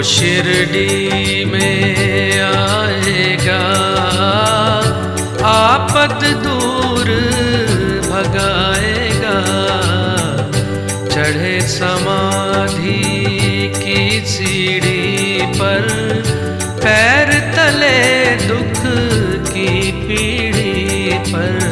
शिरडी में आएगा, आपद दूर भगाएगा। चढ़े समाधि की सीढ़ी पर, पैर तले दुख की पीढ़ी पर।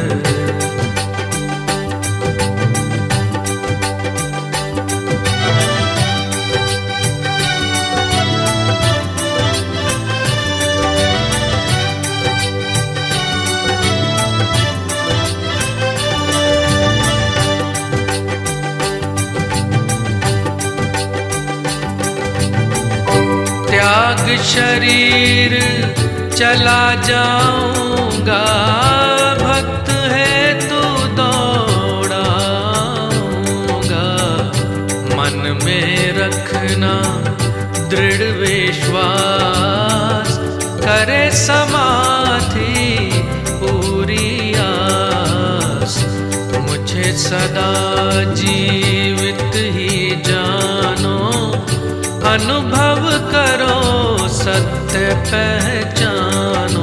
त्याग शरीर चला जाऊंगा, भक्त है तू दौड़ाऊंगा। मन में रखना दृढ़ विश्वास, करे समाधि पूरी आस। मुझे सदा जीवित ही जानो, अनुभव करो सत्य पहचानो।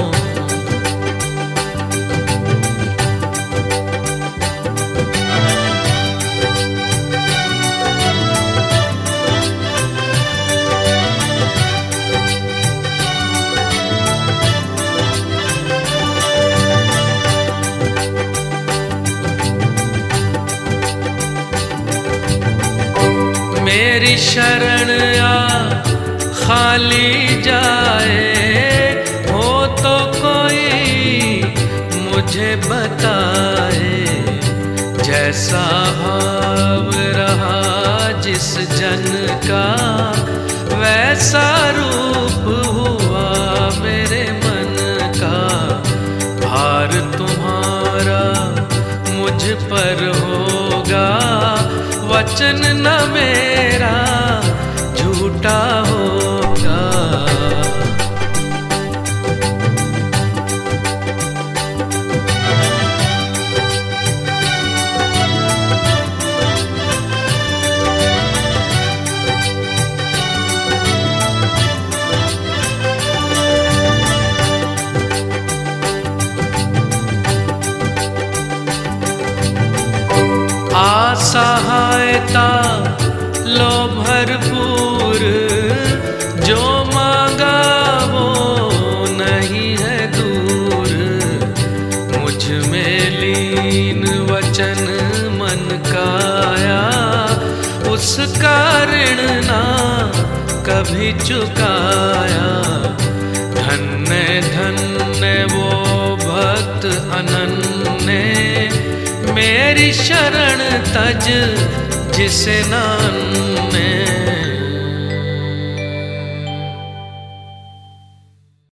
मेरी शरण आ खाली जाए, हो तो कोई मुझे बताए। जैसा भाव रहा जिस जन का, वैसा रूप हुआ मेरे मन का। भार तुम्हारा मुझ पर होगा, वचन न मेरा झूठा होगा। असहायता लो भरपूर, जो मांगा वो नहीं है दूर। मुझ में लीन वचन मन काया, उसका ऋण ना कभी चुकाया। धन्य धन्य वो भक्त अनन्य, मेरी शरण तज जिसे नान्य।